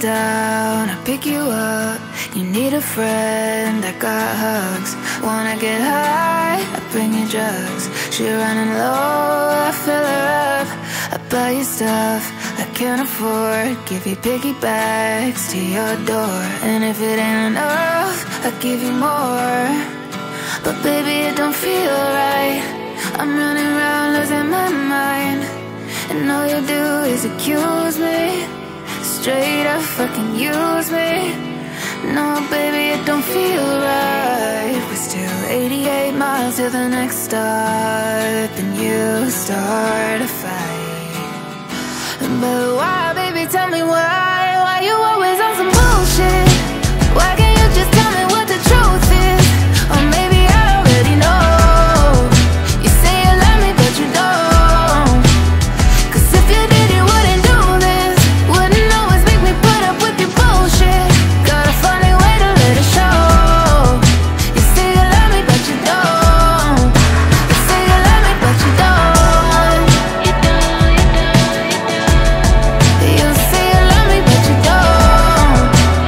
down, I pick you up. You need a friend, I got hugs. Wanna get high, I bring you drugs. She running low, I fill her up. I buy you stuff I can't afford. Give you piggybacks to your door. And if it ain't enough, I give you more. But baby, it don't feel right. I'm running around losing my mind, and all you do is accuse me. Straight up fucking use me. No, baby, it don't feel right. We're still 88 miles to the next stop, and you start a fight. But why, baby, tell me why? Why you always on some bullshit? Why can't you just tell me what the truth is? Or maybe I already know. You say you love me, but you don't. 'Cause if you did, you wouldn't do this. Wouldn't always make me put up with your bullshit. Gotta find a way to let it show. You say you love me, but you don't. You say you love me, but you don't. You say you love me, but you don't.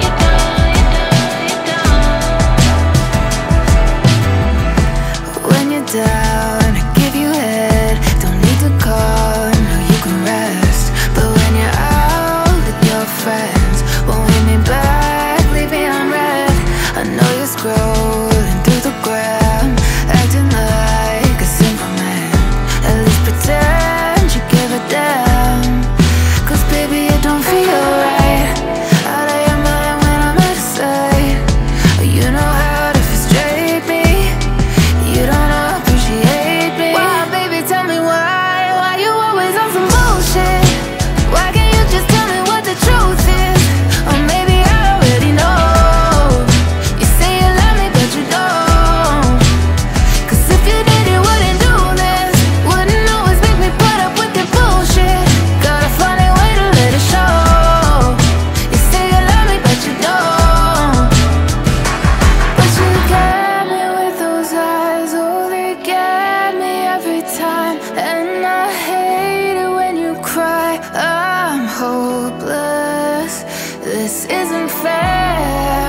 When you're down, I give you head. Don't need to call, no, you can rest. But when you're out with your friends, won't hit me back, leave me on red. I know you're scrolling through the gram, acting like a simple man. At least pretend you give a damn. 'Cause baby, it don't feel right. Out of your mind when I'm out of sight. You know how to frustrate me. You don't appreciate me. Why, baby, tell me why? Why you always on some bullshit? Why can't you just tell me what the truth is? Or maybe I already know. You say you love me, but you don't. 'Cause if you did, you wouldn't do this. Wouldn't always make me put up with your bullshit. Gotta find a way to let it show. You say you love me, but you don't. But you got me with those eyes, oh, they get me every time. And I hate it when you cry. I'm hopeless, this isn't fair.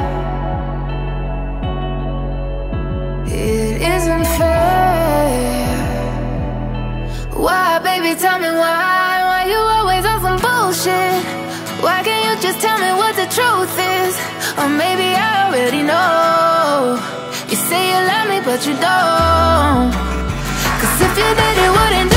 It isn't fair. Why, baby, tell me why? Why you always on some bullshit? Why can't you just tell me what the truth is? Or maybe I already know. You say you love me, but you don't. 'Cause if you did, you wouldn't